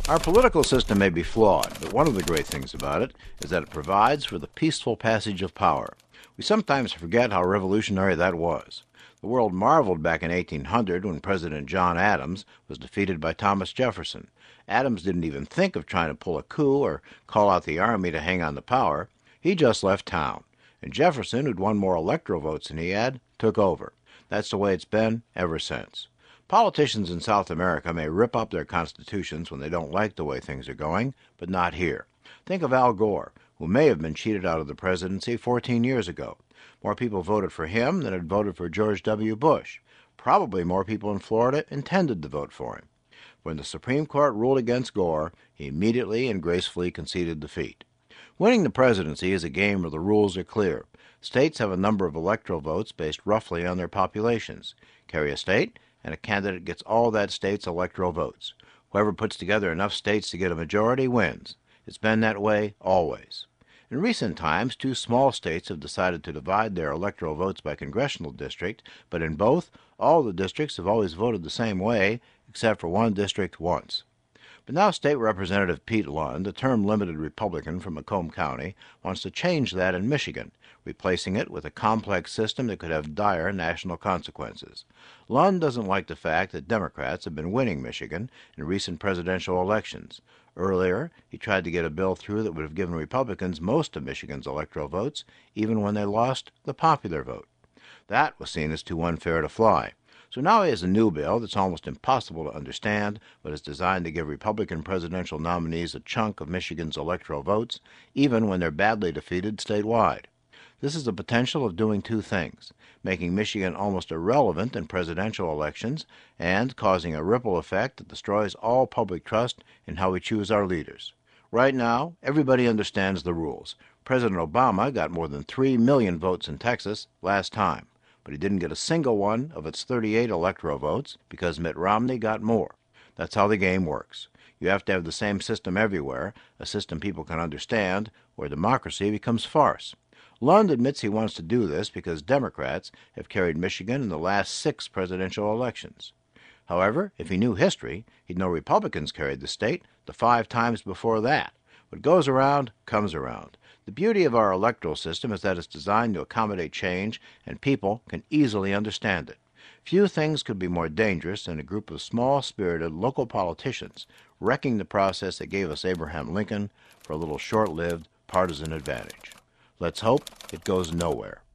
Our political system may be flawed, but one of the great things about it is that it provides for the peaceful passage of power. We sometimes forget how revolutionary that was. The world marveled back in 1800 when President John Adams was defeated by Thomas Jefferson. Adams didn't even think of trying to pull a coup or call out the army to hang on to power. He just left town. And Jefferson, who'd won more electoral votes than he had, took over. That's the way it's been ever since. Politicians in South America may rip up their constitutions when they don't like the way things are going, but not here. Think of Al Gore, who may have been cheated out of the presidency 14 years ago. More people voted for him than had voted for George W. Bush. Probably more people in Florida intended to vote for him. When the Supreme Court ruled against Gore, he immediately and gracefully conceded defeat. Winning the presidency is a game where the rules are clear. States have a number of electoral votes based roughly on their populations. Carry a state, and a candidate gets all that state's electoral votes. Whoever puts together enough states to get a majority wins. It's been that way always. In recent times, two small states have decided to divide their electoral votes by congressional district, but in both, all the districts have always voted the same way, except for one district once. But now State Representative Pete Lund, a term-limited Republican from Macomb County, wants to change that in Michigan, replacing it with a complex system that could have dire national consequences. Lund doesn't like the fact that Democrats have been winning Michigan in recent presidential elections. Earlier, he tried to get a bill through that would have given Republicans most of Michigan's electoral votes, even when they lost the popular vote. That was seen as too unfair to fly. So now he has a new bill that's almost impossible to understand, but is designed to give Republican presidential nominees a chunk of Michigan's electoral votes, even when they're badly defeated statewide. This is the potential of doing two things: making Michigan almost irrelevant in presidential elections and causing a ripple effect that destroys all public trust in how we choose our leaders. Right now, everybody understands the rules. President Obama got more than 3 million votes in Texas last time, but he didn't get a single one of its 38 electoral votes because Mitt Romney got more. That's how the game works. You have to have the same system everywhere, a system people can understand, or democracy becomes farce. Lund admits he wants to do this because Democrats have carried Michigan in the last 6 presidential elections. However, if he knew history, he'd know Republicans carried the state the 5 times before that. What goes around comes around. The beauty of our electoral system is that it's designed to accommodate change, and people can easily understand it. Few things could be more dangerous than a group of small-spirited local politicians wrecking the process that gave us Abraham Lincoln for a little short-lived partisan advantage. Let's hope it goes nowhere.